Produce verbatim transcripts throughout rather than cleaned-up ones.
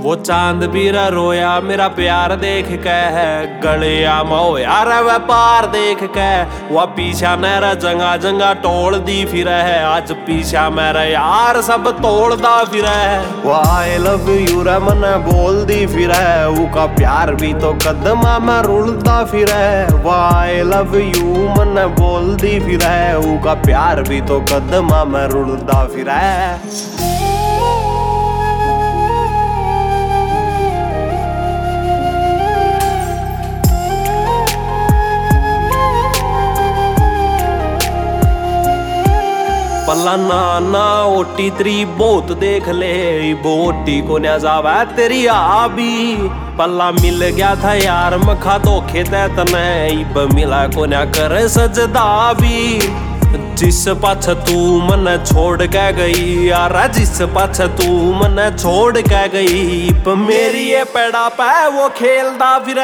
वो चांद भी रोया मेरा प्यार देख के है, गलिया मो यार व्यापार देख के। वह पीछा मेरा जंगा जंगा तोड़ दी फिर है, आज पीछा मेरा यार सब तोड़दा फिर है। वह आई लव यू रे मन बोल दी फिर है, उसका प्यार भी तो कदमा में रुलदा फिर है। वह आई लव यू मन बोल दी फिर है, उसका प्यार भी तो कदमा में रुलदा फिर है। पल्ला नाना ओटी तेरी बहुत देख ले, बोटी को न जावा तेरी आबी। पल्ला मिल गया था यार मखा धोखे तने, इब मिला को न कर सजदा भी। जिस पाछ तू मन छोड़ के गई यार, जिस पाछ तू मन छोड़ के गई, मेरी ये पेड़ा पे वो खेलदा फिर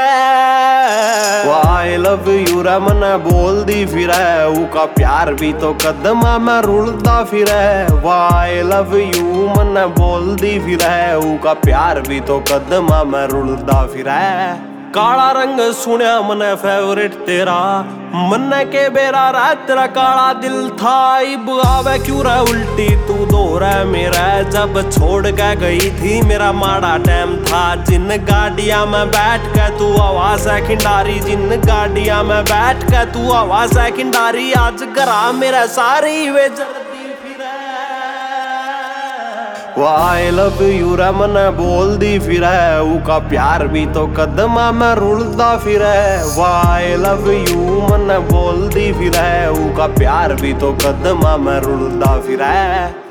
आई लव यू रे मन बोल दी फिर, उसका प्यार भी तो कदमा में रुलदा फिर। आई लव यू मन बोल दी फिर, उसका प्यार भी तो कदमा में रुलदा फिर। काला रंग सुनिया मन फेवरेट तेरा, मन के बेरा रात तेरा काला दिल था। इब आवे क्यों रे उल्टी तू दो रे मेरा, जब छोड़ के गई थी मेरा माड़ा टाइम था। जिन गाड़िया में बैठ के तू आवाज है खिंडारी, जिन गाड़िया में बैठ के तू आवाज है खिंडारी, आज घरा मेरा सारी वे जल्दी फिर। आई लव यू रे मन बोल दी फिर, उसका प्यार भी तो कदमा में रुलदा फिर। आई लव यू मन बोल दी फिर, उसका प्यार भी तो कदमा में रुलदा फिर।